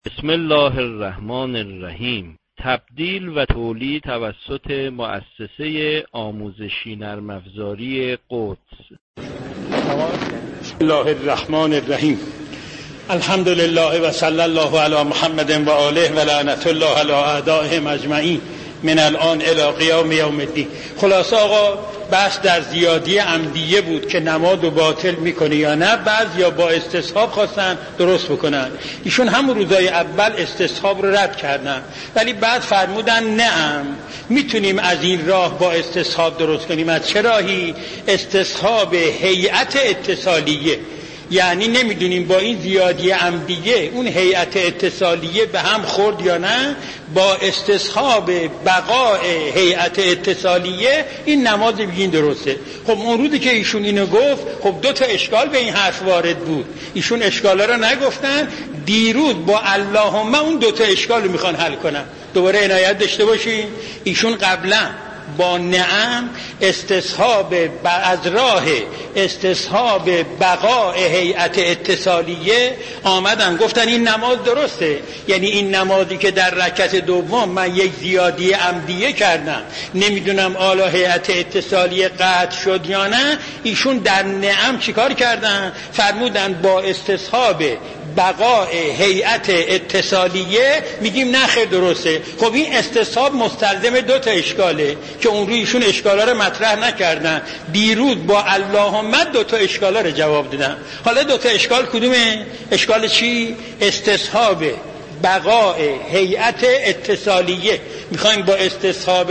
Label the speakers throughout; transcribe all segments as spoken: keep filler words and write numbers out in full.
Speaker 1: بسم الله الرحمن الرحیم. تبدیل و تولید توسط مؤسسه آموزشی نرم افزاری قدس.
Speaker 2: بسم الله الرحمن الرحیم. الحمد لله و صلی الله علی محمد و آله و لعنت الله علی اعدائهم اجمعین من الان الی قیام یوم الدین. خلاصه آقا بحث در زیادی عمدیه بود که نماد و باطل میکنه یا نه. بعضیا با استصحاب خواستن درست بکنن، ایشون همون روزای اول استصحاب رو رد کردن، ولی بعد فرمودن نه میتونیم از این راه با استصحاب درست کنیم. از چه راهی؟ استصحاب هیئت اتصالیه. یعنی نمیدونیم با این زیادی عمدیه اون هیئت اتصالیه به هم خورد یا نه. با استصحاب بقاء هیئت اتصالیه این نماز بگین درسته. خب اون روزی که ایشون اینو گفت، خب دو تا اشکال به این حرف وارد بود. ایشون اشکالا رو نگفتن، دیروز با اللهم اون دو تا اشکال رو میخوان حل کنن. دوباره عنایت داشته باشین، ایشون قبلا با نعم استصحاب از راه استصحاب بقاء هیئت اتصالیه آمدن گفتن این نماز درسته. یعنی این نمازی که در رکعت دوم من یک زیادی عمدیه کردم، نمیدونم آلا هیئت اتصالیه قطع شد یا نه. ایشون در نعم چیکار کردن؟ فرمودن با استصحاب بقاء هیئت اتصالیه میگیم نه خیر درسته. خب این استصحاب مستلزم دو تا اشکاله که اون روی ایشون اشکالا رو مطرح نکردن. دیروز با اللهم دو تا اشکالا رو جواب دادن. حالا دو تا اشکال کدومه؟ اشکال چی؟ استصحاب بقاء هیئت اتصالیه. میخوایم با استصحاب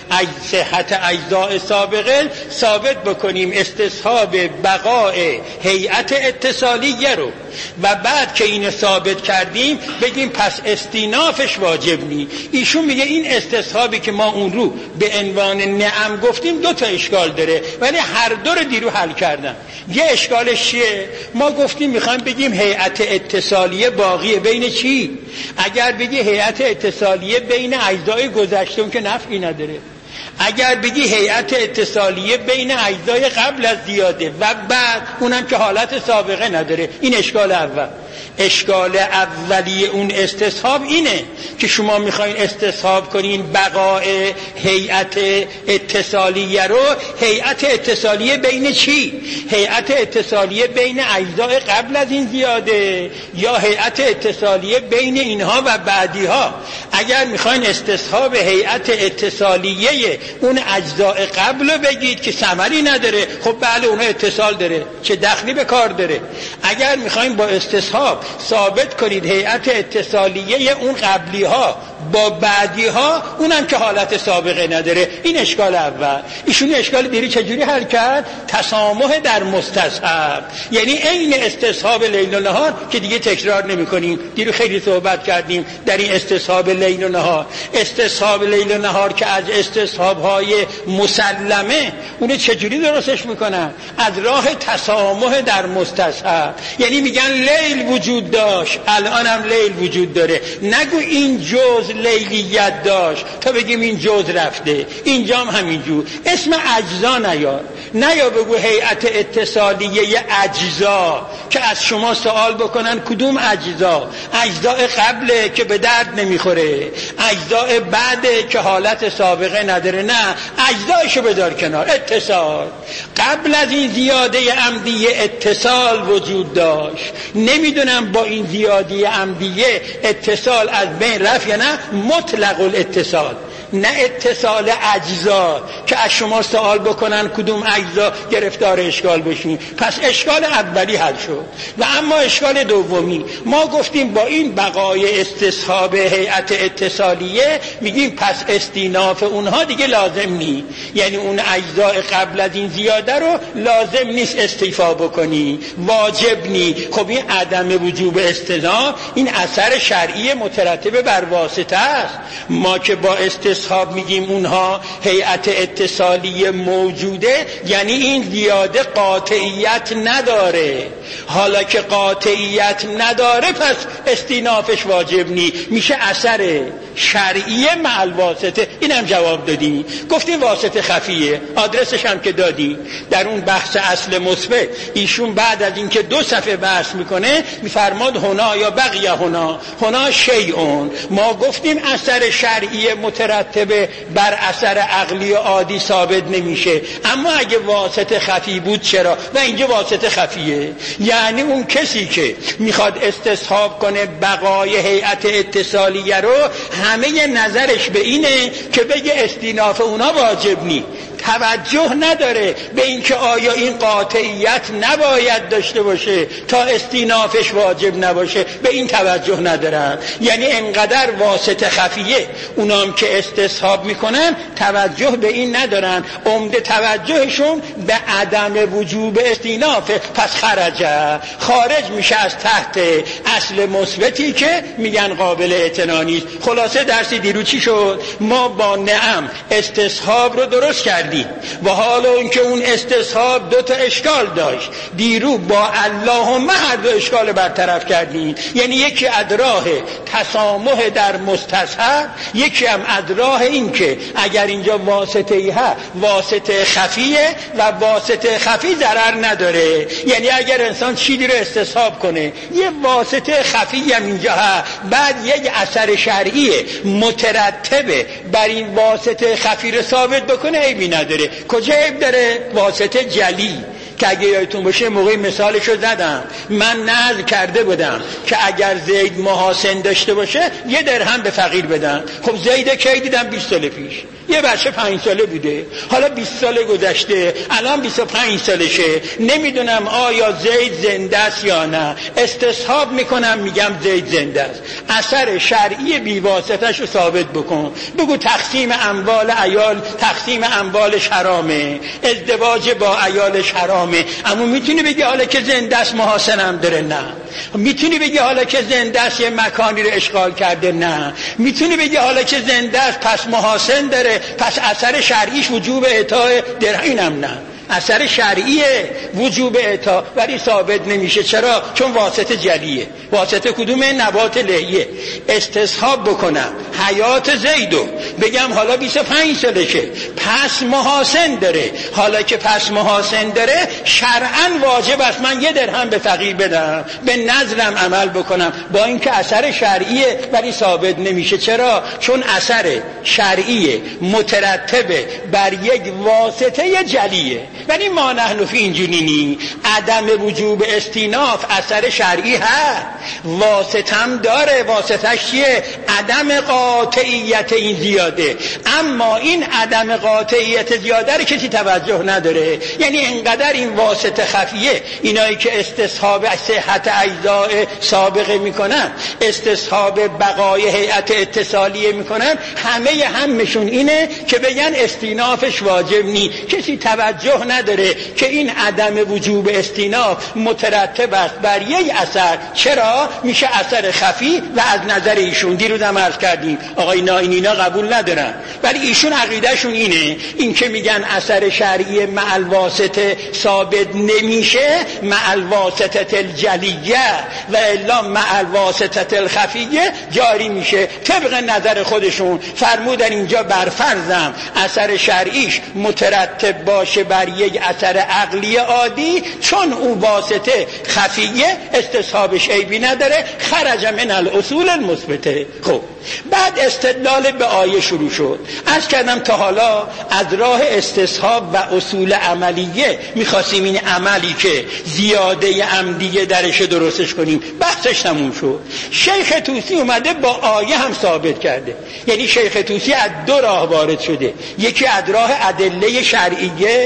Speaker 2: صحت اجزاء سابقه ثابت بکنیم استصحاب بقاء هیئت اتصالیه رو، و بعد که این ثابت کردیم بگیم پس استینافش واجب نی. ایشون میگه این استصحابی که ما اون رو به عنوان نعم گفتیم دو تا اشکال داره، ولی هر دو رو دیرو حل کردن. یه اشکالش چیه؟ ما گفتیم میخوایم بگیم هیئت اتصالیه باقیه بین چی؟ اگر بگی هیئت اتصالیه بین اجزای گذشته اون که نفعی نداره. اگر بگی هیئت اتصالیه بین اجزای قبل از زیاده و بعد اونم که حالت سابقه نداره. این اشکال اول. اشکال اولی اون استصحاب اینه که شما میخواین استصحاب کنین بقاء هیئت اتصالیه رو. هیئت اتصالیه بین چی؟ هیئت اتصالیه بین اجزای قبل از این زیاده یا هیئت اتصالیه بین اینها و بعدی ها؟ اگر میخواین استصحاب هیئت اتصالیه اون اجزای قبل رو بگید که ثمری نداره، خب بله اونها اتصال داره، چه دخلی به کار داره. اگر میخواین با استصحاب ثابت کنید هیئت اتصالیه اون قبلی ها با بعدی ها اونم که حالت سابقه نداره. این اشکال اول. ایشون اشکال دیری چجوری حل کرد؟ تسامح در مستصحب، یعنی عین استصحاب لیل و نهار که دیگه تکرار نمی کنیم. دیرو خیلی صحبت کردیم در این استصحاب لیل و نهار. استصحاب لیل و نهار که از استصحاب های مسلمه، اونه چجوری درستش میکنن؟ از راه تسامح در مستصحب. یعنی میگن لیل وجود داشت الان هم لیل وجود داره، نگو این جز لیلیت داشت تا بگیم این جز رفته، اینجام همینجور. اسم اجزا نیار، نیا بگو هیئت اتصالیه اجزا که از شما سوال بکنن کدوم اجزا؟ اجزای قبله که به درد نمیخوره، اجزای بعده که حالت سابقه نداره. نه، اجزایشو بذار کنار. اتصال قبل از این زیاده عمدیه اتصال وجود داشت. نمیدونم با این زیادی عمدیه اتصال از بین رفت یا نه. مطلق الاتصال، نه اتصال اجزا که از شما سوال بکنن کدوم اجزا گرفتار اشکال بشین. پس اشکال اولی حل شد. و اما اشکال دومی، ما گفتیم با این بقای استصحاب هیئت اتصالیه میگیم پس استیناف اونها دیگه لازم نی، یعنی اون اجزای قبل از این زیاده رو لازم نیست استیفا بکنی، واجب نی. خب این عدم وجوب استثناء این اثر شرعی مترتب بر واسطه است. ما که با استثناء استصحاب میگیم اونها هیئت اتصالی موجوده، یعنی این زیاده قاطعیت نداره. حالا که قاطعیت نداره پس استینافش واجب نی، میشه اثر شرعیه مع الواسطه. اینم جواب دادیم، گفتیم واسطه خفیه، آدرسش هم که دادیم در اون بحث اصل مثبت. ایشون بعد از اینکه دو صفحه بحث میکنه میفرماد هنا یا بقیه هنا، هنا شیئون. ما گفتیم اثر شرعی مترتبه بر اثر عقلی عادی ثابت نمیشه، اما اگه واسطه خفی بود چرا؟ و اینجا واسطه خفیه، یعنی اون کسی که میخواد استصحاب کنه بقای هیئت اتصالیه رو همه نظرش به اینه که بگه استیناف اونا واجب نی، توجه نداره به اینکه آیا این قاطعیت نباید داشته باشه تا استینافش واجب نباشه، به این توجه ندارن. یعنی انقدر واسطه خفیه اونام که استصحاب میکنن توجه به این ندارن، عمده توجهشون به عدم وجوب استیناف، پس خرجه خارج میشه از تحت اصل مثبتی که میگن قابل اعتنا نیست. خلاصه درسی دیرو چی شد؟ ما با نعم استصحاب رو درست کردیم و حالا اینکه اون استصحاب دو تا اشکال داشت، دیرو با اللهم هر دو اشکال برطرف کردیم. یعنی یکی ادراه تسامح در مستصحب، یکی هم ادراه این که اگر اینجا واسطه ای ها واسطه خفیه و واسطه خفی ضرر نداره. یعنی اگر انسان چیزی رو استصحاب کنه یه واسطه خفی هم اینجا ها، بعد یک اثر شرعیه مترتبه بر این واسطه خفی رو ثابت بکنه، عیبی نداره. کجا عیب داره؟ واسطه جلی که اگه یادتون باشه موقعی مثالشو زدم، من نذر کرده بودم که اگر زید محاسن داشته باشه یه درهم به فقیر بدن. خب زید کی دیدم؟ بیست سال پیش، یه بچه پنج ساله بوده، حالا بیست ساله گذشته، الان بیست و پنج سالشه، نمیدونم آیا زید زنده است یا نه. استصحاب میکنم میگم زید زنده است، اثر شرعی بیواسطه‌اش رو ثابت بکن. بگو تقسیم اموال عیال، تقسیم اموالش حرامه، ازدواج با عیالش حرامه. اما میتونی بگی حالا که زنده است محاسنم داره؟ نه. میتونی بگی حالا که زنده است یه مکانی رو اشغال کرده؟ نه. میتونی بگی حالا که زنده است پس محاسن داره، پس اثر شرعیش وجوب اعطای درهم؟ اینم نه، اثر شرعیه وجوب اعطا ولی ثابت نمیشه. چرا؟ چون واسطه جلیه. واسطه کدومه؟ نبات لحیه. استصحاب بکنم حیات زیدو، بگم حالا بیست و پنج سالشه پس محاسن داره، حالا که پس محاسن داره شرعاً واجب است من یه درهم به فقیر بدم، به نظرم عمل بکنم، با اینکه اثر شرعیه ولی ثابت نمیشه. چرا؟ چون اثر شرعیه مترتبه بر یک واسطه جلیه. ولی ما نحن فی اینجوری نی، عدم وجوب استیناف اثر شرعی هست، واسطم داره. واسطش چیه؟ عدم قاطعیت این زیاده. اما این عدم قاطعیت زیاده رو کسی توجه نداره. یعنی انقدر این واسطه خفیه، اینایی که استصحاب صحت اجزاء سابقه میکنن، استصحاب بقای هیئت اتصالیه میکنن، همه همشون اینه که بگن استینافش واجب نی. کسی توجه نداره که این عدم وجوب استیناف مترتب است بر یک اثر. چرا؟ میشه اثر خفی و از نظر ایشون دیروز هم عرض کردیم آقای نائینینا قبول ندارن، ولی ایشون عقیدهشون اینه، این که میگن اثر شرعی مع الواسطه ثابت نمیشه، مع الواسطه الجلیه و الا مع الواسطه الخفیه جاری میشه. طبق نظر خودشون فرمودن اینجا بر فرضم اثر شرعیش مترتب باشه بر یک اثر عقلی عادی، چون اون واسطه خفیه استصحابش عیبی نداره، خرج من الاصول المثبته. خب بعد استدلال به آیه شروع شد. عرض کردم تا حالا از راه استصحاب و اصول عملیه میخواستیم این عملی که زیاده عمدیه درش درستش کنیم، بحثش تموم شد. شیخ طوسی اومده با آیه هم ثابت کرده. یعنی شیخ طوسی از دو راه وارد شده، یکی از راه ادله شرعیه مثل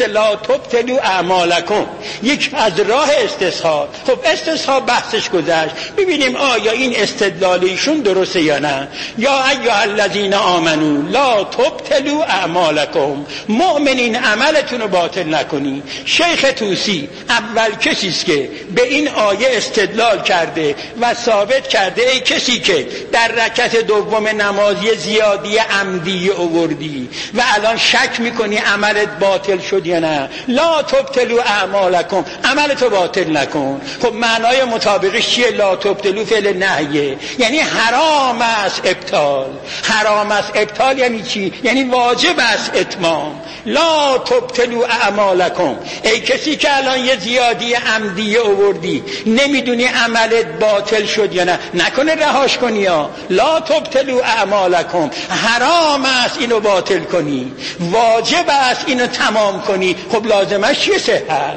Speaker 2: مثل لا تبطلوا اعمالکم، یک از راه استصحاب. خب استصحاب بحثش گذشت، ببینیم آیا این استدلالیشون درسته یا نه. یا ایها الذین آمنو لا تبطلوا اعمالکم، مؤمنین عملتون رو باطل نکنی. شیخ طوسی اول کسی است که به این آیه استدلال کرده و ثابت کرده ای کسی که در رکعت دوم نمازی زیادی عمدی آوردی و الان شک میکنی عملت باطل شد یا نه، لا تبطلوا اعمالکم، عملتو باطل نکن. خب معنای مطابقش چیه؟ لا تبطلوا فعل نهیه، یعنی حرام است ابطال. حرام است ابطال یعنی چی؟ یعنی واجب است اتمام. لا تبطلوا اعمالکم، ای کسی که الان یه زیادی عمدی آوردی نمیدونی عملت باطل شد یا نه، نکنه رهاش کنی یا لا تبطلوا اعمالکم، حرام است اینو باطل کنی، واجب است اینو تمام کنی. خب لازمش چیه؟ صحت.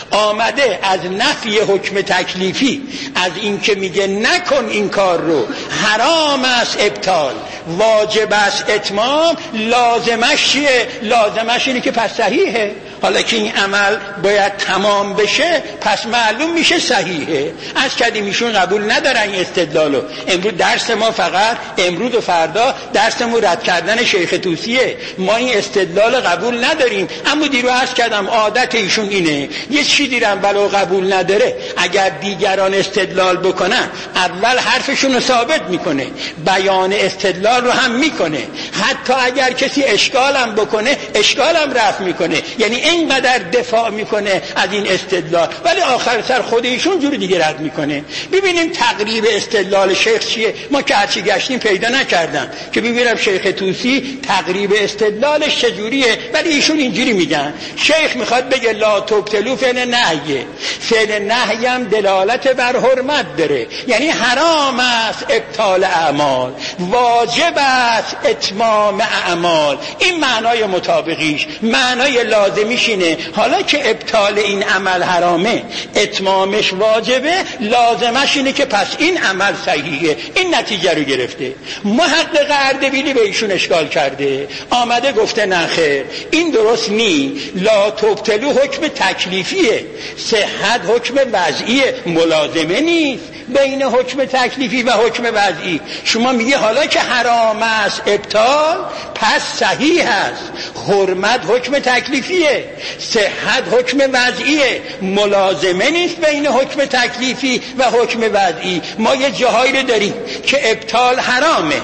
Speaker 2: آمده از نفی حکم تکلیفی، از این که میگه نکن این کار رو، حرام است ابطال، واجب است اتمام. لازمش چیه؟ لازمش اینه که پس صحیحه. حالا که این عمل باید تمام بشه پس معلوم میشه صحیحه. از کردیم ایشون قبول ندارن این استدلالو. امروز درس ما فقط امروز و فردا درسمون رد کردن شیخ طوسیه، ما این استدلال قبول نداریم. اما دیرو عرض کردم عادت ایشون اینه یه چی دیرم ولو قبول نداره اگر دیگران استدلال بکنن اول حرفشون رو ثابت میکنه، بیان استدلال رو هم میکنه، حتی اگر کسی اشکالم بکنه اشکالم رفع میکنه، یعنی اینقدر دفاع میکنه از این استدلال، ولی آخر سر خود ایشون جور دیگه رد میکنه. ببینیم تقریب استدلال شیخ چیه. ما که هرچی گشتیم پیدا نکردم که ببینم شیخ طوسی تقریب استدلالش چجوریه، ولی ایشون اینجوری میگن. شیخ میخواد بگه لا تبطلوا فعل نهیه، فعل نهی هم دلالت بر حرمت داره، یعنی حرام است ابطال اعمال، واجب است اتمام اعمال. این معنای مطابقیش. معنای لازمیش اینه حالا که ابطال این عمل حرامه اتمامش واجبه، لازمش اینه که پس این عمل صحیحه. این نتیجه رو گرفته. محقق اردبیلی به ایشون اشکال کرده، آمده گفته نه خیر این درست نی، لا تبطلوا حکم تکلیفیه، صحت حکم وضعیه، ملازمه نیست بین حکم تکلیفی و حکم وضعی. شما میگه حالا که حرام است ابطال پس صحیح است، حرمت حکم تکلیفیه، صحت حکم وضعیه، ملازمه نیست بین حکم تکلیفی و حکم وضعی. ما یه جاهایی رو داریم که ابطال حرامه،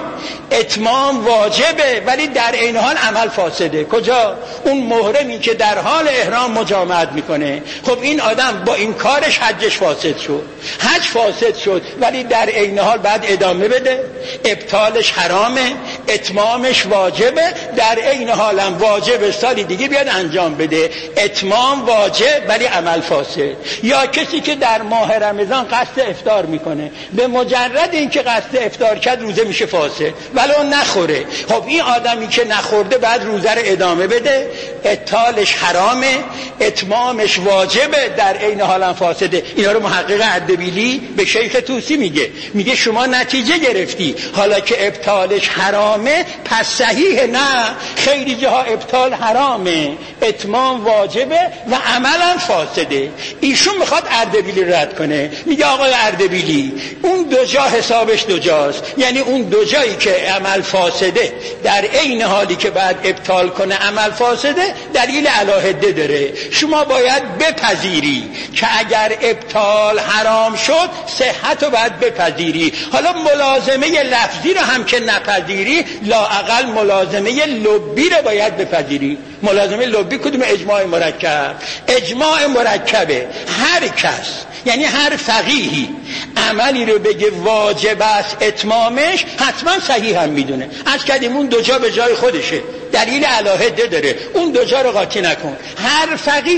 Speaker 2: اتمام واجبه، ولی در این حال عمل فاسده. کجا؟ اون محرمی که در حال احرام مجامعت میکنه، خب این آدم با این کارش حجش فاسد شد، حج فاسد شد، ولی در این حال بعد ادامه بده، ابطالش حرامه، اتمامش واجبه، در این حال هم واجب سالی دیگه بیاد انجام بده، اتمام واجب ولی عمل فاسد. یا کسی که در ماه رمضان قصد افطار میکنه، به مجرد اینکه قصد افطار کرد روزه میشه فاسد ولو نخوره. خب این آدمی که نخورده بعد روزه رو ادامه بده، ابطالش حرامه، اتمامش واجبه، در عین حال هم فاسده. اینا رو محقق اردبیلی به شیخ طوسی میگه، میگه شما نتیجه گرفتی حالا که ابطالش حرامه پس صحیح. نه، خیلی جاها ابطال حرامه، اتمام واجبه و عملا فاسده. ایشون میخواد اردبیلی رد کنه، میگه آقای اردبیلی اون دو جا حسابش دو جاست، یعنی اون دو جایی که عمل فاسده در عین حالی که بعد ابطال کنه عمل فاسده دلیل علاهده داره. شما باید بپذیری که اگر ابطال حرام شد صحت رو باید بپذیری. حالا ملازمه لفظی رو هم که نپذیری، لااقل ملازمه لبی رو باید بپذیری. ملازمه لبی کدوم؟ اجماع مرکب. اجماع مرکبه هر کس، یعنی هر فقیهی عملی رو بگه واجب است اتمامش حتما صحیح هم میدونه. از کردیم اون دو جا به جای خودشه، دلیل علاهده داره، اون دو جا رو قاطی نکن. هر فقیهی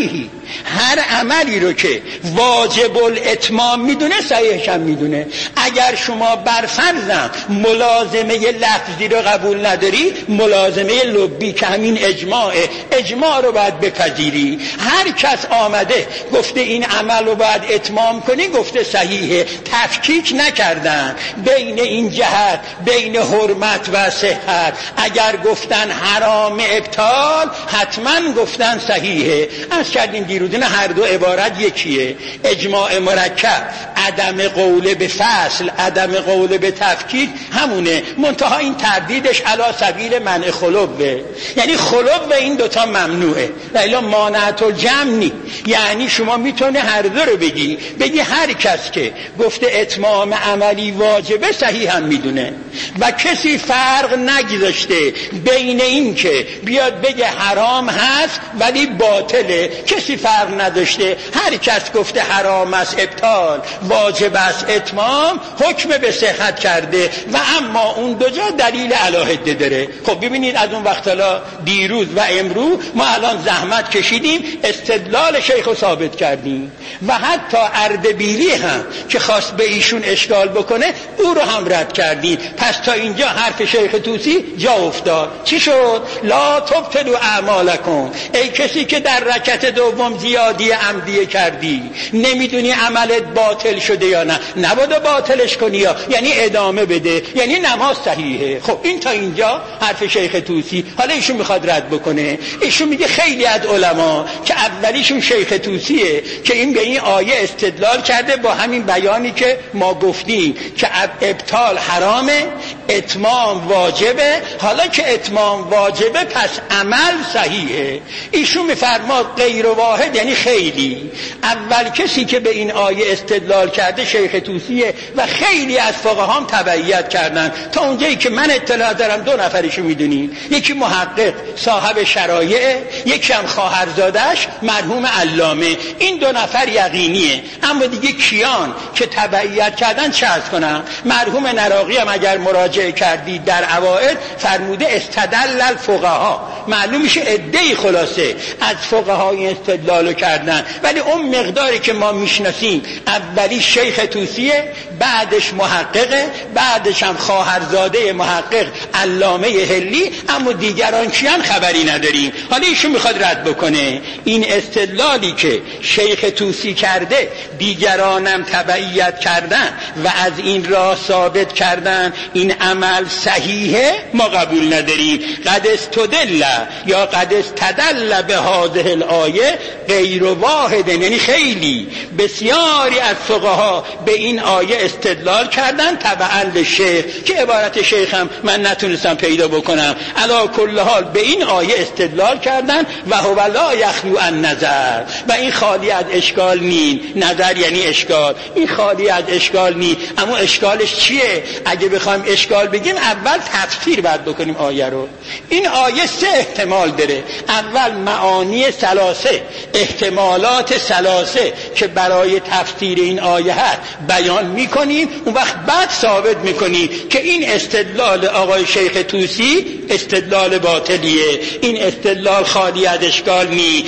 Speaker 2: هر عملی رو که واجب الاتمام میدونه صحیحش هم میدونه. اگر شما بر فرضم ملازمه لفظی رو قبول نداری، ملازمه لبی که همین اجماعه، اجماع رو باید بپذیری. هر کس آمده گفته این عمل رو باید اتمام کنی، گفته صحیحه، تفکیک نکردن بین این جهت، بین حرمت و صحت. اگر گفتن حرام ابطال، حتما گفتن صحیحه. از کردیم دیروز نه هر دو عبارت یکیه. اجماع مرکب عدم قول به فصل، عدم قول به تفکیک همونه، منتها این تردیدش علی سبیل منع خلوه، یعنی خلوه این دوتا ممنوعه، ولی مانعت الجمع نی. یعنی شما میتونه هر دو رو بگی، بگی هر کس که گفته اتمام عملی واجبه صحیح هم میدونه و کسی فرق نگذاشته بین این که بیاد بگه حرام هست ولی باطله، کسی فرق نداشته. هر کس گفته حرام است ابطال، واجب است اتمام، حکم به صحت کرده و اما اون دو جا دلیل علاهده داره. خب ببینید از اون وقت حالا دیروز و امروز ما الان زحمت کشیدیم استدلال شیخ رو ثابت کردیم و حتی اردبیلی هم که خواست به ایشون اشکال بکنه او رو هم رد کردیم. پس تا اینجا حرف شیخ طوسی جا افتاد. چی شد؟ لا تبطلوا اعمالکم، ای کسی که در رکعت دوم زیادی عمدی کردی، نمیدونی عملت باطل شده یا نه، نباید باطلش کنی یا یعنی ادامه بده، یعنی نماز صحیحه. خب این تا اینجا حرف شیخ طوسی. حالا ایشون میخواد رد بکنه. ایشون میگه خیلی از علما که اولیشون شیخ طوسیه که این به این آیه استدلال کرده با همین بیانی که ما گفتیم که ابطال حرامه، اتمام واجبه. حالا که اتمام واجبه پس عمل صحیحه. ایشون میفرماد غیر واحد یعنی خیلی. اول کسی که به این آیه استدلال کرده شیخ طوسیه و خیلی از فقها هم تبعیت کردن. تا اونجایی که من اطلاع دارم دو نفرشو میدونین، یکی محقق صاحب شرایع، یکی هم خواهرزادش مرحوم علامه. این دو نفر یقینیه. اما دیگه کیان که تبعیت کردن چه عرض کنم؟ مرحوم نراقی هم اگر مراجعه کردید در اوائل فرموده استدل الفقها، معلوم میشه عده‌ای خلاصه از فقها این استدلالو کردن، ولی اون مقداری که ما میشناسیم اولی شیخ طوسیه، بعدش محققه، بعدش هم خواهرزاده محقق علامه هلی، اما دیگران کیان خبری نداریم. حالا ایشون میخواد رد بکنه این استدلالی که شیخ طوسی کرده دیگرانم تبعیت کردن و از این راه ثابت کردن این عمل صحیحه، ما قبول نداریم. قد استدل یا قد استدل به هذه الآیه غیر واحد، یعنی خیلی بسیاری از فقها به این آیه استدلال کردن تبعا لشیخ، که عبارت شیخ هم من نتونستم پیدا بکنم. علی کل حال به این آیه استدلال کردن و هو لا یخلو عن نظر، و این خالی از اشکال نی. نظر یعنی اشکال، این خالی از اشکال نی. اما اشکالش چیه؟ اگه بخوایم اشکال بگیم اول تفسیر باید بکنیم آیه رو. این آیه سه احتمال داره. اول معانی ثلاثه، احتمالات ثلاثه که برای تفسیر این آیه هست بیان میکنیم، اون وقت بعد ثابت میکنیم که این استدلال آقای شیخ طوسی استدلال باطلیه، این استدلال خالی از اشکال نی.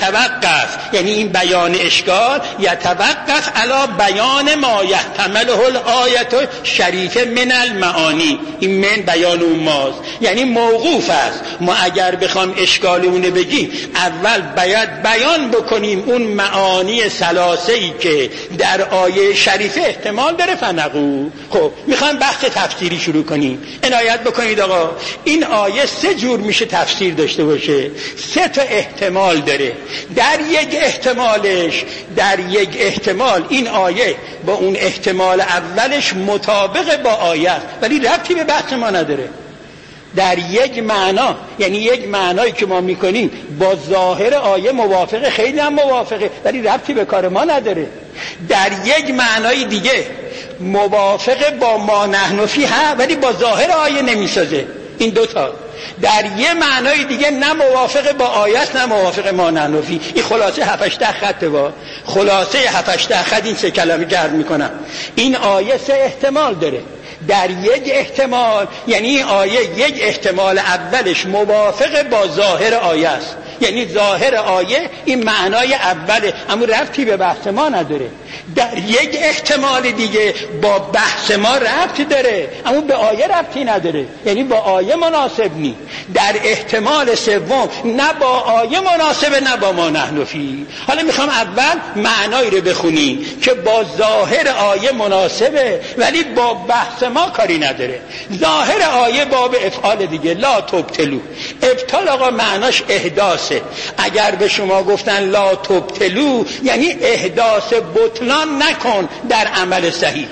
Speaker 2: یتوقف یعنی این بیان اشکال، یتوقف علی بیان ما یحتمله الآیه شریفه من المعانی. این من بیان اون ماست، یعنی موقوف است. ما اگر بخوام اشکال اونه بگیم اول باید بیان بکنیم اون معانی ثلاثه‌ای که در آیه شریفه احتمال داره فنقول. خب میخوام بحث تفسیری شروع کنیم. عنایت بکنید آقا، این آیه سه جور میشه تفسیر داشته باشه، سه تا احتمال داره. در یک احتمالش در یک احتمال این آیه با اون احتمال اولش مطابق با آیه است، ولی ربطی به بحث ما نداره. در یک معنا، یعنی یک معنایی که ما میکنیم با ظاهر آیه موافقه، خیلی هم موافقه، ولی ربطی به کار ما نداره. در یک معنای دیگه موافقه با ما نحن فیه ولی با ظاهر آیه نمیسازه. این دوتا. در یه معنای دیگه نه موافقه با آیه است نه موافقه ما نحن فیه. این خلاصه هفتش خطه. با خلاصه هفتش خط این سه کلمه گرد میکنم. این آیه سه احتمال داره. در یک احتمال یعنی این آیه یک احتمال اولش موافق با ظاهر آیه است، یعنی ظاهر آیه این معنای اوله، اما ربطی به بحث ما نداره. در یک احتمال دیگه با بحث ما ربط داره اما به آیه ربطی نداره، یعنی با آیه مناسب نی. در احتمال سوم نه با آیه مناسبه نه با ما نحن فی. حالا میخوام اول معنایی رو بخونی که با ظاهر آیه مناسبه ولی با بحث ما کاری نداره. ظاهر آیه باب افعال دیگه، لا تبتلو. ابطال آقا معناش احداثه. اگر به شما گفتن لا تبتلو یعنی احداث بطلان نکن در عمل صحیح.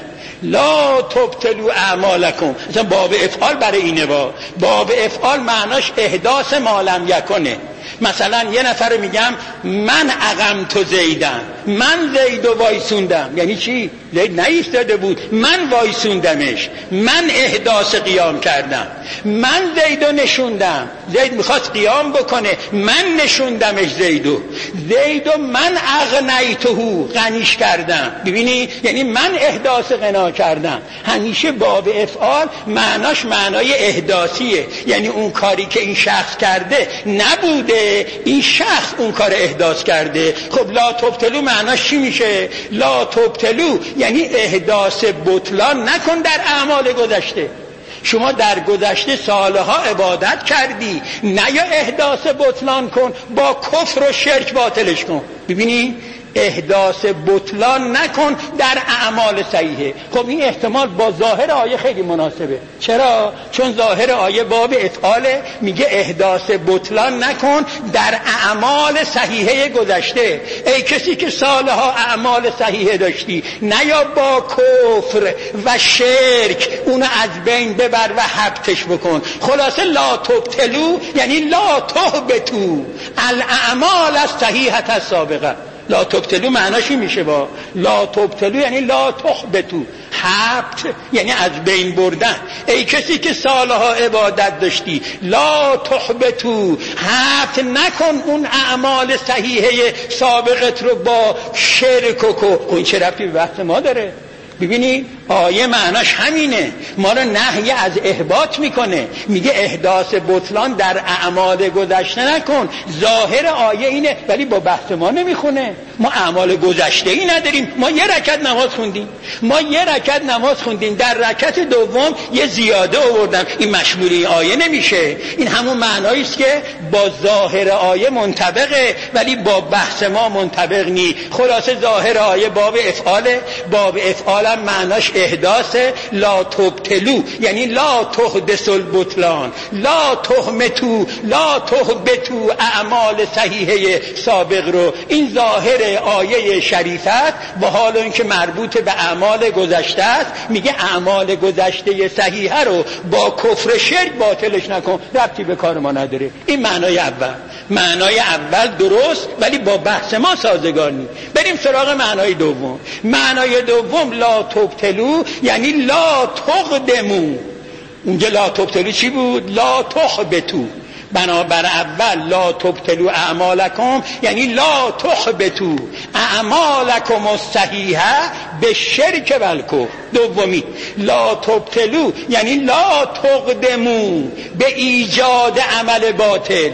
Speaker 2: لا تبتلو اعمالکم، مثلا باب افعال برای اینه. با باب افعال معناش احداث ما لم یکنه. مثلا یه نفر میگم من اقمت زیدن، من زیدو وایسوندم، یعنی چی؟ زید نایستاده بود، من وایسوندمش، من احداث قیام کردم، من زیدو نشوندم. زید میخواست قیام بکنه، من نشوندمش زیدو. زیدو من اغنیتهو، غنیش کردم. ببینی؟ یعنی من احداث غنا کردم. همیشه باب افعال معناش معنای احداثیه، یعنی اون کاری که این شخص کرده نبوده، این شخص اون کار احداث کرده. خب لا تبتلو معناش چی میشه؟ لا تبتلو یعنی احداث بطلان نکن در اعمال گذشته. شما در گذشته سالها عبادت کردی، نه یا احداث بطلان کن، با کفر و شرک باطلش کن. ببینی؟ احداث بطلان نکن در اعمال صحیحه. خب این احتمال با ظاهر آیه خیلی مناسبه. چرا؟ چون ظاهر آیه باب افعاله، میگه احداث بطلان نکن در اعمال صحیحه گذشته. ای کسی که سالها اعمال صحیحه داشتی، نه یا با کفر و شرک اونو از بین ببر و حبتش بکن. خلاصه لا تبتلو یعنی لا تهبتو الاعمال الصحیحه السابقه. لا تبتلو معناشی میشه با لا تبتلو یعنی لا تخبتو، حبت یعنی از بین بردن. ای کسی که سالها عبادت داشتی، لا تخبتو، حبت نکن اون اعمال صحیحه سابقت رو با شرک و کفر. این چه ربطی به بحث ما داره؟ ببینی آیه معناش همینه، ما رو نهی از احباط میکنه، میگه احداث بطلان در اعمال گذشته نکن. ظاهر آیه اینه ولی با بحث ما نمیخونه. ما اعمال گذشته ای نداریم. ما یه رکعت نماز خوندیم، ما یه رکعت نماز خوندیم، در رکعت دوم یه زیاده آوردم، این مشمولی آیه نمیشه. این همون معنایی است که با ظاهر آیه منطبقه ولی با بحث ما منطبق نی. خلاصه ظاهر آیه باب افعاله، باب افعال هم معناش احداث. لا تبتلو یعنی لا تحدث البطلان، لا تهمتو، لا تهبتو اعمال صحیحه سابق رو. این ظاهر آیه شریفت با حال اینکه مربوط به اعمال گذشته است، میگه اعمال گذشته صحیحه رو با کفر شرک باطلش نکن، ربطی به کار ما نداره. این معنای اول. معنای اول درست ولی با بحث ما سازگار نیست. بریم سراغ معنای دوم. معنای دوم لا تبتلو یعنی لا تقدمو. اونجا لا تبتلو چی بود؟ لا تخبتو. بنابر اول لا تبتلو اعمالکم یعنی لا تخبتو اعمالکم الصحیحه به شرک و الکفر. دومی لا تبتلو یعنی لا تقدمو به ایجاد عمل باطل.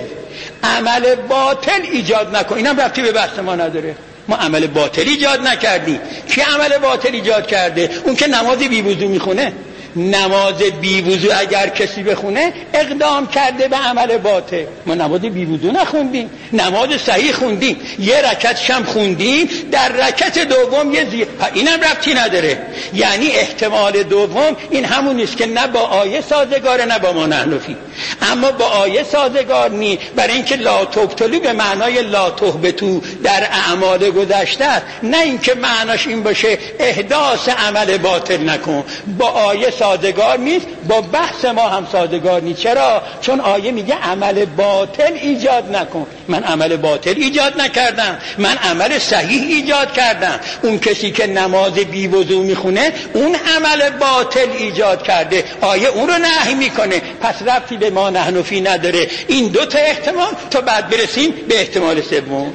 Speaker 2: عمل باطل ایجاد نکن. اینم ربطی به بحث ما نداره. ما عمل باطل ایجاد نکردیم. کی عمل باطل ایجاد کرده؟ اون که نماز بی وضو میخونه. نماز بی وضو اگر کسی بخونه اقدام کرده به عمل باطل. ما نماز بی وضو نخوندیم، نماز صحیح خوندیم، یه رکعت شم خوندیم، در رکعت دوم یه زی... اینم ربطی نداره. یعنی احتمال دوم این همون نیست که نه با آیه سازگاره نه با ما نحن فی. اما با آیه سازگار نی، برای اینکه لا تبتلو به معنای لا تهبتو در اعمال گذشته است، نه اینکه معناش این باشه احداث عمل باطل نکن. با آیه سازگار نیست، با بحث ما هم سازگار نیست. چرا؟ چون آیه میگه عمل باطل ایجاد نکن. من عمل باطل ایجاد نکردم، من عمل صحیح ایجاد کردم. اون کسی که نماز بی وضو میخونه اون عمل باطل ایجاد کرده، آیه اون رو نهی میکنه. پس ربطی به ما نحن فی نداره. این دو تا احتمال تا بعد برسیم به احتمال سوم.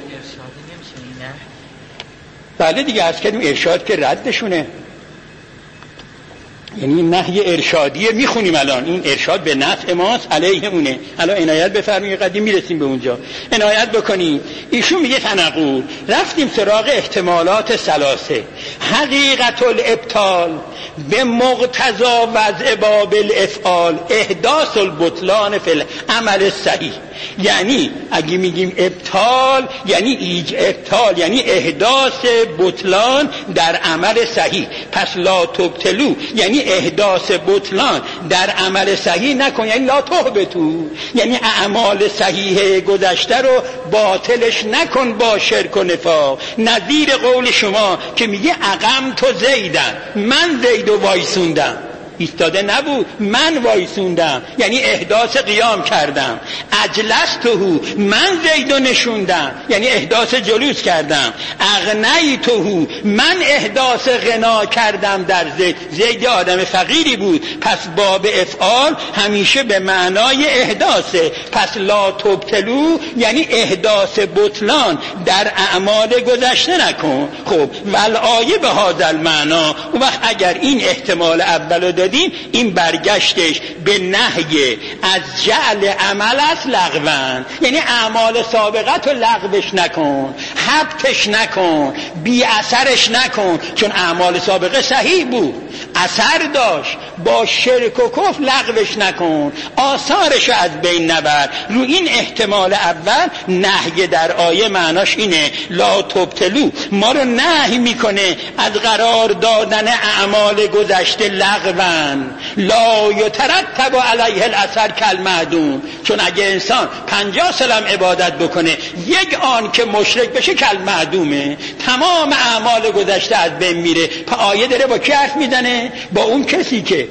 Speaker 2: بله دیگه عرض کردیم ارشاد که ردشونه. یعنی نهی ارشادیه، میخونیم الان این ارشاد به نفع ماست علیه اونه. الان عنایت بفرمایید، قدیم میرسیم به اونجا، عنایت بکنید. ایشون میگه تنقل، رفتیم سراغ احتمالات ثلاثه. حقیقت الابطال به مقتضا وضع باب الافعال احداث البطلان فی العمل صحیح. یعنی اگه میگیم ابطال یعنی ایج ابطال یعنی احداث بطلان در عمل صحیح. پس لا تبتلو یعنی احداث بطلان در عمل صحیح نکن، یعنی لا تهبطو، یعنی اعمال صحیح گذشته رو باطلش نکن با شرک و نفاق. نظیر قول شما که میگه اقم تو زیدن، من زید و وایسوندم، ایستاده نبود، من وایسوندم یعنی احداث قیام کردم. اجلستهو، من زیدو نشوندم یعنی احداث جلوس کردم. اغنیتهو، من احداث غنا کردم در زید. زید آدم فقیری بود، پس باب افعال همیشه به معنای احداثه. پس لا تبتلو یعنی احداث بطلان در اعمال گذشته نکن. خب والآیه به هذا المعنا. و وقت اگر این احتمال اولو دادیم، این برگشتش به نهی از جعل عمل است لغوان، یعنی اعمال سابقت رو لغوش نکن، حبتش نکن، بی اثرش نکن، چون اعمال سابقه صحیح بود، اثر داشت، با شرک و کفر لغوش نکن، آثارش رو از بین نبر. رو این احتمال اول نهی در آیه معناش اینه لا تبتلو، ما رو نهی میکنه از قرار دادن اعمال گذشته لغوان. لا یترتب علیه الاثر کالمعدوم، چون اگه انسان پنجاه سالم عبادت بکنه یک آن که مشرک بشه کالمعدومه، تمام اعمال گذشته از بین میره. پس آیه داره با کی حرف میزنه؟ با اون کسی که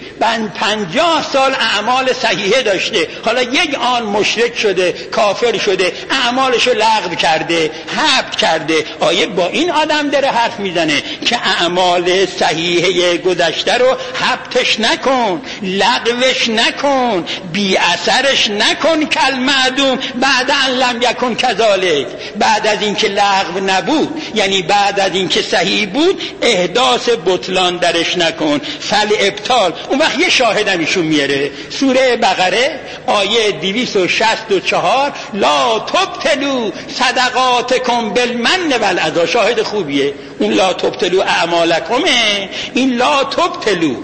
Speaker 2: پنجاه سال اعمال صحیحه داشته، حالا یک آن مشرک شده، کافر شده، اعمالشو لغو کرده، حبط کرده. آیه با این آدم داره حرف میزنه که اعمال صحیحه گذشته رو حبطش نکن، لغوش نکن، بی اثرش نکن کالمعدوم بعد ان لم یکن کذالک، بعد از اینکه لغو نبود، یعنی بعد از اینکه صحیح بود احداث بطلان درش نکن. فل ابطال. اون وقت یه شاهد هم ایشون میاره، سوره بقره آیه دویست و شصت و چهار لا تبتلو صدقاتکم بالمن والعذا. شاهد خوبیه اون لا تبتلو اعمالکمه، این لا تبتلو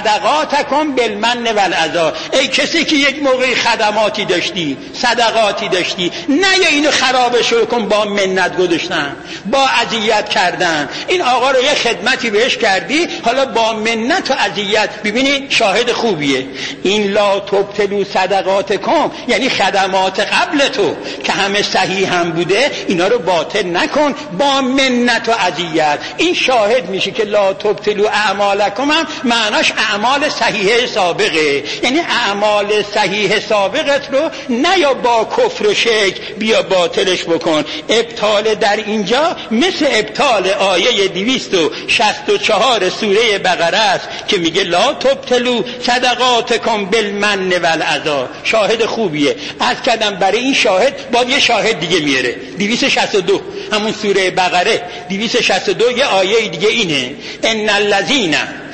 Speaker 2: صدقاتکم بالمن والعذا. ای کسی که یک موقعی خدماتی داشتی، صدقاتی داشتی، نه یا اینو خرابش کن با منت گذاشتن، با اذیت کردن. این آقا رو یه خدمتی بهش کردی، حالا با منت و اذیت. ببینید شاهد خوبیه. این لا تبتلو صدقاتکم یعنی خدمات قبل تو که همه صحیح هم بوده، اینا رو باطل نکن با منت و اذیت. این شاهد میشه که لا تبتلو اعمالکم هم معناش اعمال صحیحه سابقه، یعنی اعمال صحیح سابقت رو نه یا با کفر و شرک بیا باطلش بکن. ابطال در اینجا مثل ابطال آیه دویست و شصت و چهار سوره بقره است که میگه لا تبتلو صدقاتکم بالمن والعذا. شاهد خوبیه. از کردم برای این شاهد باید یه شاهد دیگه میاره. دویست و شصت و دو همون سوره بقره دویست و شصت و دو یه آیه دیگه اینه ان الذین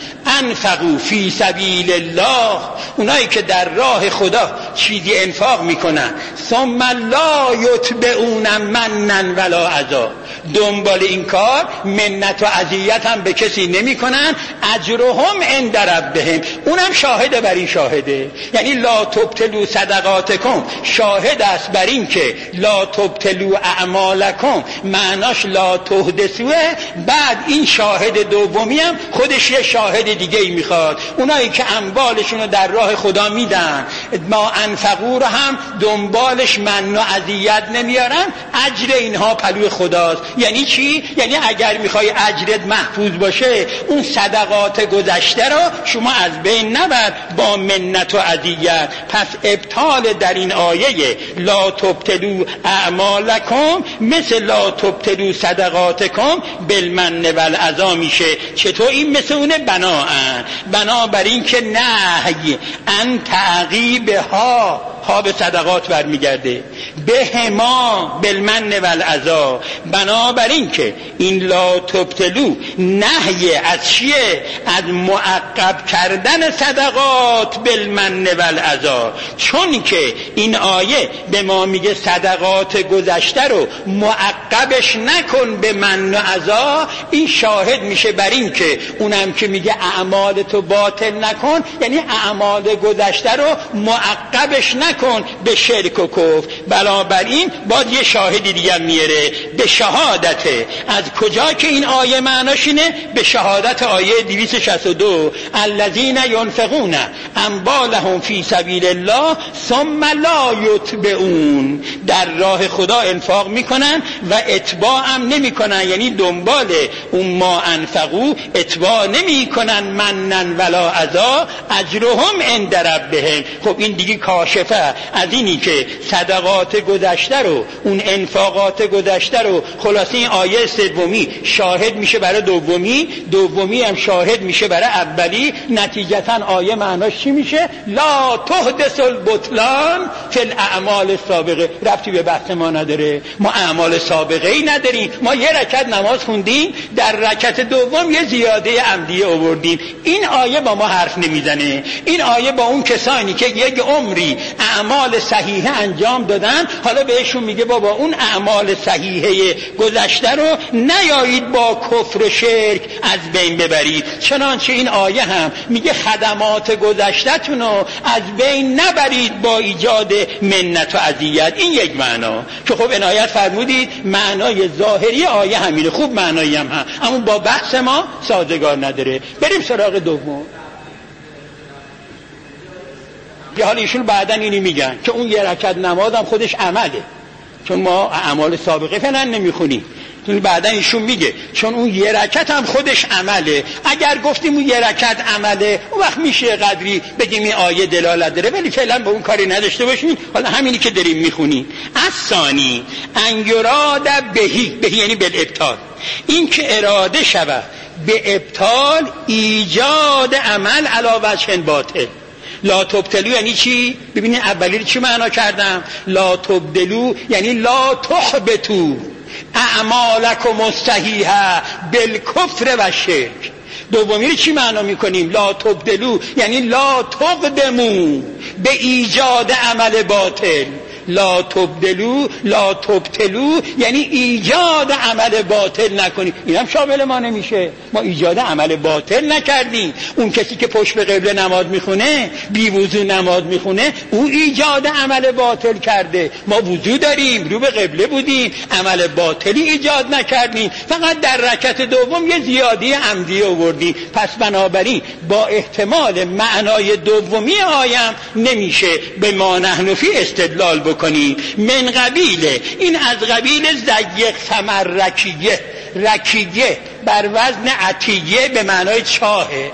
Speaker 2: انفقوا فی سبیل الله، اونایی که در راه خدا چیزی انفاق میکنن، ثم لا یتبعون منن ولا عذا، دنبال این کار منت و اذیت هم به کسی نمیکنن، اجرهم عند ربهم، اونم شاهده بر این شاهده. یعنی لا تبتلوا صدقاتکم شاهد است بر این که لا تبتلوا اعمالکم معناش لا تحدثوه. بعد این شاهد دومی هم خودش یه شاهد دیگه ای میخواد. اونایی که اموالشون رو در راه خدا میدن، ما انفقو رو هم دنبالش من و اذیت نمیارن، اجر اینها پلو خداست. یعنی چی؟ یعنی اگر میخوای اجرت محفوظ باشه، اون صدقات گذشته رو شما از بین نبر با منت و اذیت. پس ابطال در این آیه لا تبتلوا اعمالکم مثل لا تبتلوا صدقاتکم بالمن والعذا میشه. چطور این مثل اونه؟ بناء بنابراین که نهی ان تعقیبها ها به صدقات برمیگرده. به ما بالمن والعزا، بنابراین که این لا تبتلو نهی از چیه؟ از معقب کردن صدقات بالمن والعزا. چون که این آیه به ما میگه صدقات گذشته رو معقبش نکن به من و عزا، این شاهد میشه بر این که اونم که میگه اعمالتو باطل نکن، یعنی اعمال گذشته رو معقبش نکن به شرک و کفر. بنابراین باز یه شاهدی دیگه میاره به شهادت. از کجا که این آیه معناش اینه؟ به شهادت آیه دویست و شصت و دو الذین ينفقون اموالهم فی سبیل الله ثم لا یتبعون، در راه خدا انفاق میکنن و اتباع هم نمیکنن، یعنی دنبال اون ما انفقو اتباع نمیکنن منن ولا عزا اجرهم عند ربهم. خب این دیگه کاشفه از اینی که صدقات گذشته رو، اون انفاقات گذشته رو، خلاصه این آیه سومی شاهد میشه برای دومی، دومی هم شاهد میشه برای اولی. نتیجتا آیه معناش چی میشه؟ لا تحدث البطلان فی الاعمال السابقه. ربطی به بحث ما نداره، ما اعمال سابقه ای نداریم. ما یه رکعت نماز خوندیم، در رکعت دوم یه زیاده عمدی آوردیم، این آیه با ما حرف نمیزنه. این آیه با اون کسانی که یک عمری اعمال صحیحه انجام دادن، حالا بهشون میگه بابا اون اعمال صحیحه گذشته رو نیایید با کفر و شرک از بین ببرید. چنانچه این آیه هم میگه خدمات گذشته‌تون رو از بین نبرید با ایجاد منت و اذیت. این یک معنا که خب عنایت فرمودید معنای ظاهری آیه همینه، خوب معنایی هم هم اما با بحث ما سازگار نداره. بریم سراغ دوم. یه حال ایشون بعدن اینی میگن که اون یه رکعت نماز هم خودش عمله، چون ما اعمال سابقه فعلا نمیخونیم. چون بعدن ایشون میگه چون اون یه رکعت هم خودش عمله. اگر گفتیم اون یه رکعت عمله، اون وقت میشه قدری بگیم این آیه دلالت داره، ولی فعلا به اون کاری نداشته باشین. حالا همینی که داریم میخونیم. الثانی ان یراد بهی، بهی یعنی بالابطال، این که اراده شود به ابطال ایجاد عمل علی وجه باطل. لا تبتلو یعنی چی؟ ببینید اولی رو چی معنا کردم؟ لا تبدلو یعنی لا تحبتو اعمالکم الصحیحه بالکفر و شرک. دومی رو چی معنا میکنیم؟ لا تبدلو یعنی لا تقدمو به ایجاد عمل باطل. لا تبدلو لا تبتلو یعنی ایجاد عمل باطل نکنی. این هم شامل ما نمیشه. ما ایجاد عمل باطل نکردیم. اون کسی که پشت به قبله نماز میخونه، بی وضو نماز میخونه، او ایجاد عمل باطل کرده. ما وضو داریم، رو به قبله بودیم، عمل باطلی ایجاد نکردیم، فقط در رکعت دوم یه زیادی عمدی آوردیم. پس بنابراین با احتمال معنای دومی آیم نمیشه به ما نحن فی استدلال بکنی. من قبیل، این از قبیل زیق ثمر رکیه. رکیه بر وزن عتیه به معنای چاهه.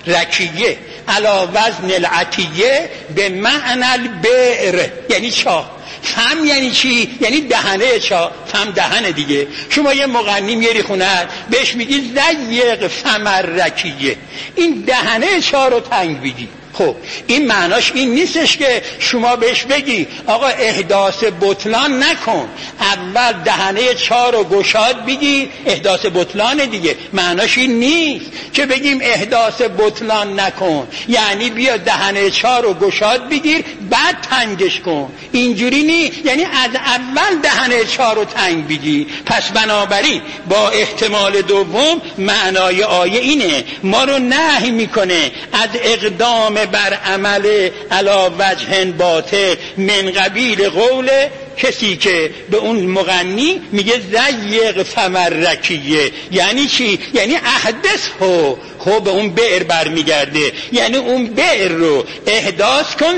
Speaker 2: رکیه علا وزن العتیه به معنی البئر یعنی چاه. فم یعنی چی؟ یعنی دهنه چاه. فم دهنه دیگه. شما یه مغنی میاری خونه بهش میگی زیق ثمر رکیه، این دهنه چاه رو تنگ بگی. خب این معناش این نیستش که شما بهش بگی آقا احداث بطلان نکن، اول دهنه چاه رو گشاد بگی احداث بطلان دیگه. معناش این نیست که بگیم احداث بطلان نکن، یعنی بیا دهنه چاه رو گشاد بگیر بعد تنگش کن. اینجوری نیست، یعنی از اول دهنه چاه رو تنگ بگی. پس بنابراین با احتمال دوم معنای آیه اینه، ما رو نهی میکنه از اقدام بر عمل علا وجه باطل، من قبیل قول کسی که به اون مغنی میگه زیق ثمر رکیه. یعنی چی؟ یعنی احدث ها. خب به اون بئر برمیگرده، یعنی اون بئر رو احداث کن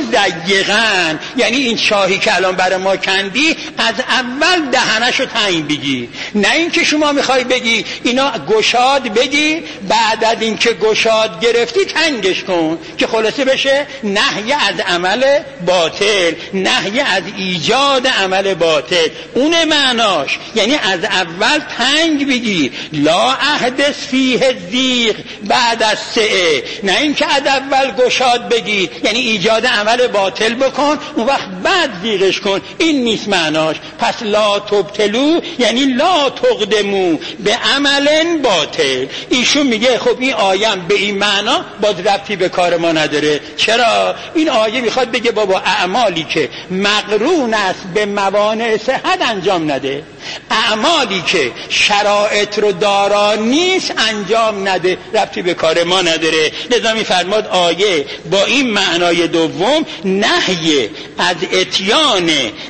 Speaker 2: زیقن، یعنی این چاهی که الان برای ما کندی از اول دهنش رو تنگ بگی. نه اینکه شما میخوای بگی اینا گشاد بگی بعد از اینکه گشاد گرفتی تنگش کن، که خلاصه بشه نهی از عمل باطل، نهی از ایجاد عمل باطل. اون معناش یعنی از اول تنگ بگی. لا احدث فیه زیق بعد از سه، نه اینکه از اول گشاد بگی یعنی ایجاد عمل باطل بکن اون وقت بعد زیغش کن، این نیست معناش. پس لا تبتلو یعنی لا تقدمو به عمل باطل. ایشون میگه خب این آیه به این معنا باز ربطی به کار ما نداره. چرا؟ این آیه میخواد بگه بابا اعمالی که مقرون است به موانع صحت انجام نده، اعمالی که شرایط رو دارا نیست انجام نده، ربطی به کار ما نداره. لذا میفرماد آیه با این معنای دوم نهی از اتیان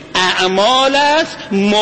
Speaker 2: اعمال است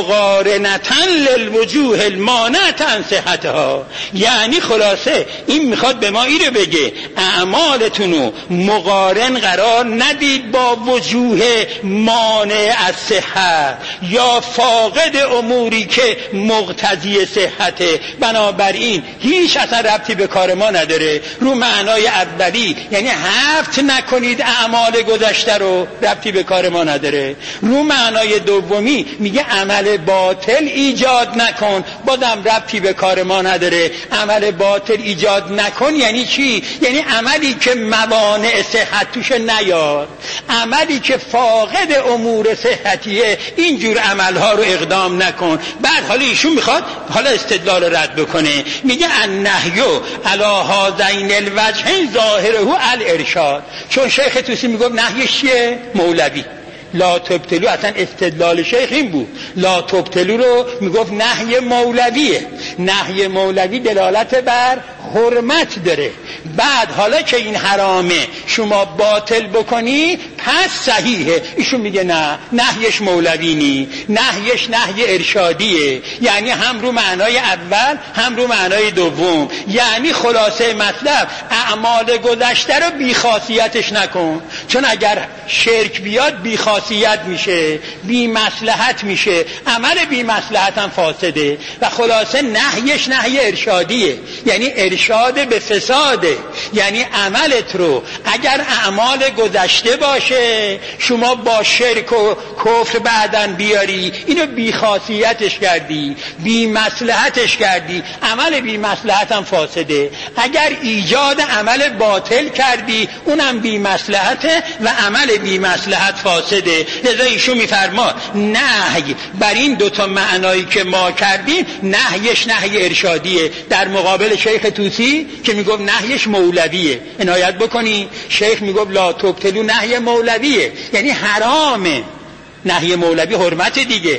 Speaker 2: مقارنتن للوجوه المانعة عن صحتها. یعنی خلاصه این میخواد به ما اینو بگه اعمالتونو مقارن قرار ندید با وجوه مانع از صحت یا فاقد اموری که مقتضی صحته. بنابراین هیچ اصلا ربطی به کار ما نداره. رو معنای اولی یعنی حفظ نکنید اعمال گذشته رو، ربطی به کار ما نداره. رو معنای دومی میگه عمل باطل ایجاد نکن، بازم ربطی به کار ما نداره. عمل باطل ایجاد نکن یعنی چی؟ یعنی عملی که موانع صحت توش نیاد، عملی که فاقد امور صحتیه، اینجور عملها رو اقدام نکن. بعد حالا ایشون میخواد حالا استدلال رد بکنه، میگه النهی علی هذین الوجهین ظاهره الارشاد. چون شیخ طوسی میگفت نهیش چیه؟ مولوی. لا تبتلو اصلا استدلال شیخ این بود. لا تبتلو رو میگفت نهی مولویه. نهی مولوی دلالت بر حرمت داره. بعد حالا که این حرامه شما باطل بکنی پس صحیحه. ایشون میگه نه، نهیش مولوی نی، نهیش نهی ارشادیه. یعنی هم رو معنای اول هم رو معنای دوم. یعنی خلاصه مطلب اعمال گذشته رو بیخاصیتش نکن، چون اگر شرک بیاد بیخاصیت میشه، بی مصلحت میشه، عمل بی مصلحت هم فاسده. و خلاصه نهیش نهی ارشادیه، یعنی ارشاد به فساده. یعنی عملت رو اگر اعمال گذشته باشه شما با شرک و کفر بعدن بیاری، اینو بی خاصیتش کردی، بی مصلحتش کردی، عمل بی مصلحت هم فاسده. اگر ایجاد عمل باطل کردی اونم بی مصلحته و عمل بی مصلحت فاسده. لذا ایشون میفرما نهی بر این دوتا معنایی که ما کردیم نهیش نهی ارشادیه، در مقابل شیخ طوسی که میگفت نهیش مولویه. عنایت بکنی شیخ میگفت لا تبتلو نهی مولویه، یعنی حرامه. نهی مولوی حرمت دیگه،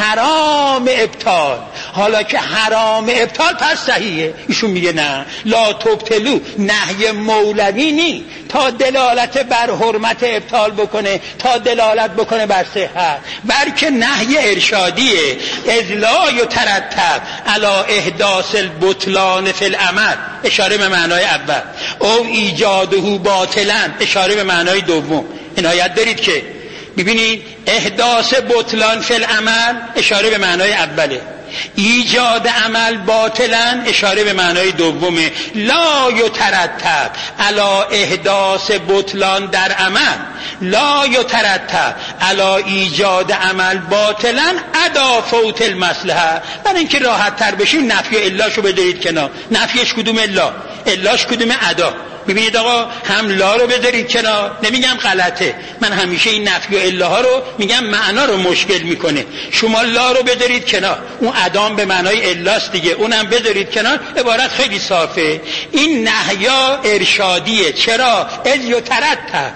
Speaker 2: حرام ابطال. حالا که حرام ابطال پس صحیحه. ایشون میگه نه، لا تبتلو نهی مولوی نی تا دلالت بر حرمت ابطال بکنه، تا دلالت بکنه بر صحت، بلکه نهی ارشادیه. اذ لا یترتب علی احداث البطلان فی العمل، اشاره به معنای اول، او ایجاده باطلا، اشاره به معنای دوم. عنایت دارید که ببینید احداث بطلان فی العمل اشاره به معنای اوله، ایجاد عمل باطلا اشاره به معنای دومه. لا یترتب علی احداث بطلان در عمل، لا یترتب علی ایجاد عمل باطلا ادا فوت المصلحه. برای اینکه راحت تر بشیم نفی الاشو بذارید کنار. نفیش کدوم الا؟ الاش کدوم ادا؟ ببینید آقا هم لا رو بذارید کنار، نمیگم غلطه، من همیشه این نفی و الا ها رو میگم معنا رو مشکل میکنه. شما لا رو بذارید کنار، اون ادام به معنای الاست دیگه، اونم بذارید کنار، عبارت خیلی صافه. این نهیا ارشادیه. چرا؟ از یترتب،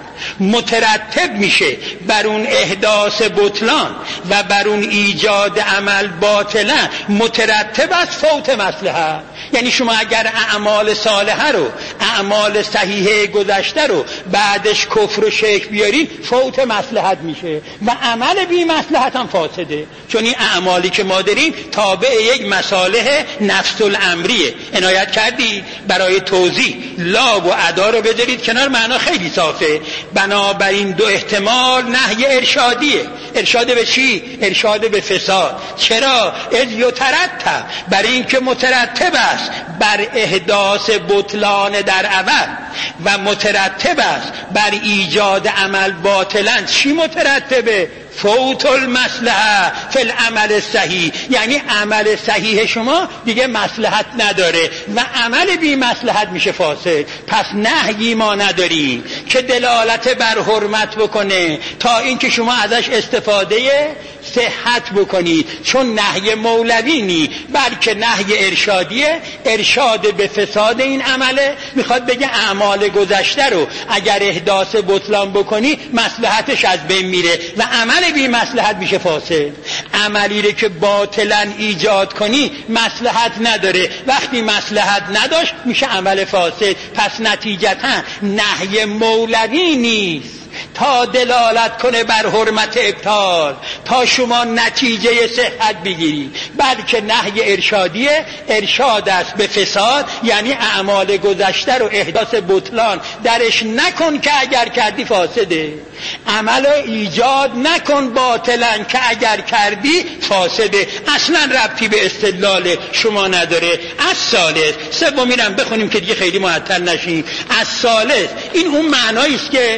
Speaker 2: مترتب میشه بر اون احداث بطلان و بر اون ایجاد عمل باطلا، مترتب از فوت مصلحه. یعنی شما اگر اعمال صالحه رو، اعمال صحیحه گذشته رو بعدش کفر و شرک بیارین فوت مصلحت میشه و عمل بی مصلحت هم فاسده. چون این اعمالی که ما داریم تابع یک مصالح نفس الامریه. عنایت کردی برای توضیح لا و ادا رو بذارید کنار، معنا خیلی صافه. بنابراین دو احتمال نهی ارشادیه. ارشاد به چی؟ ارشاد به فساد. چرا؟ از یترتب، برای اینکه مترتب است بر احداث بطلان در عمل. و مترتب است بر ایجاد عمل باطلا. چی مترتبه؟ فوت المصلحه فی العمل صحیح، یعنی عمل صحیح شما دیگه مصلحت نداره و عمل بی مصلحت میشه فاسد. پس نهیی ما نداریم که دلالت بر حرمت بکنه تا اینکه شما ازش استفاده صحت بکنید، چون نهی مولوی نی بلکه نهی ارشادیه. ارشاد به فساد این عمله، میخواد بگه اعمال گذشته رو اگر احداث بطلان بکنی مصلحتش از بین میره و عمل بی مصلحت میشه فاسد. عملی رو که باطلا ایجاد کنی مصلحت نداره، وقتی مصلحت نداشت میشه عمل فاسد. پس نتیجتا نهی مولوی نیست تا دلالت کنه بر حرمت ابطال، تا شما نتیجه صحت بگیرید، بلکه نهی ارشادیه. ارشاد است به فساد، یعنی اعمال گذشته رو احداث بطلان درش نکن که اگر کردی فاسده. عمل ایجاد نکن باطلا که اگر کردی فاسده. اصلا ربطی به استدلال شما نداره. از ثالث، سومیرم بخونیم که دیگه خیلی معطل نشیم. از ثالث، این اون معنایی است که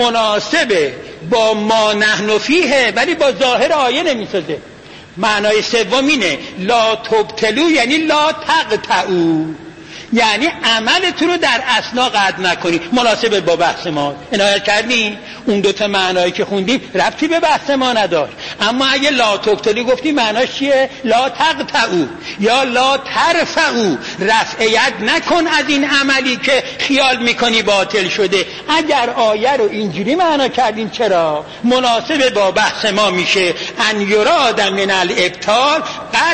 Speaker 2: مناسبه با ما نحن فیه ولی با ظاهر آیه نمیسازه. معنای سوم اینه لا تبتلو، یعنی لا تقطعو، یعنی عملتون رو در اثنا قطع نکنی. مناسبه با بحث ما عنایت کردیم. اون دوتا معنایی که خوندیم ربطی به بحث ما نداشت. اما اگه لا تبتلی گفتیم معناش چیه؟ لا تقطعو یا لا ترفعو، رفعیت نکن از این عملی که خیال میکنی باطل شده. اگر آیه رو اینجوری معنا کردیم چرا؟ مناسبه با بحث ما میشه ان یراد من الابطال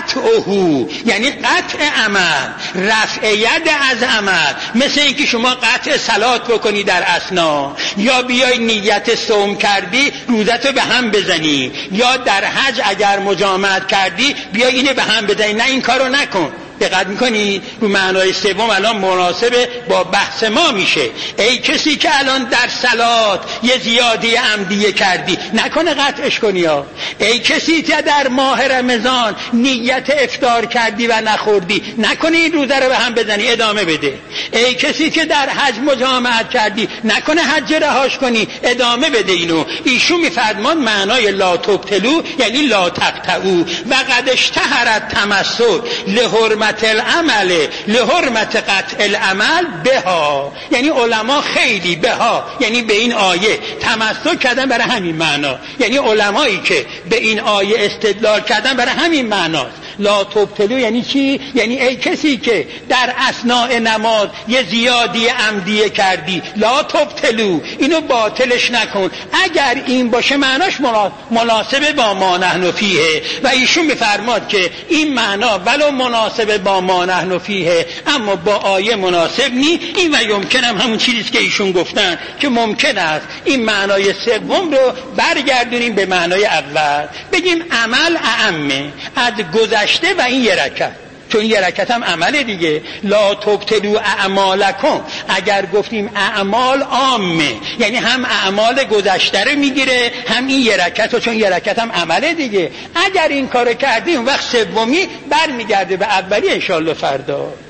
Speaker 2: قطعه، یعنی قطع عمل، رفعیت از عمل. مثل اینکه شما قطع صلات بکنی در اثنا، یا بیای نیت صوم کردی روزتو به هم بزنی، یا در حج اگر مجامعت کردی بیای اینه به هم بزنی. نه، این کارو نکن. دقت میکنی؟ رو معنای سوم الان مناسبه با بحث ما میشه. ای کسی که الان در صلات یه زیادی عمدیه کردی، نکنه قطعش کنی. ها ای کسی که در ماه رمضان نیت افطار کردی و نخوردی، نکنه این روزه رو به هم بزنی، ادامه بده. ای کسی که در حج مجامعت کردی، نکنه حج رهاش کنی، ادامه بده. اینو ایشون میفرمان معنای لا تبتلو یعنی لا تقطعو. و قد اشتهر التمسک لحرمت العمل لحرمت قطع العمل بها، یعنی علما خیلی بها، یعنی به این آیه تمسک کردن برای همین معنا. یعنی علمایی که به این آیه استدلال کردن برای همین معناست. لا تبتلو یعنی چی؟ یعنی ای کسی که در اثناء نماز یه زیادی عمدیه کردی، لا تبتلو، اینو باطلش نکن. اگر این باشه معناش مناسبه با ما نحن فیه. و ایشون میفرماد که این معنا ولو مناسبه با ما نحن فیه اما با آیه مناسب نی. این و یمکن هم همون چیزی که ایشون گفتن که ممکن است این معنای سوم رو برگردونیم به معنای اول، بگیم عمل اعمه از گذشته و این یه رکعت، چون یه رکعت هم عمل دیگه. لا تبتلو اعمالکم، اگر گفتیم اعمال عامه، یعنی هم اعمال گذشته رو میگیره هم این یه رکعت، چون یه رکعت هم عمل دیگه. اگر این کارو کردیم وقت سومی برمیگرده به اولی ان شاء الله فردا.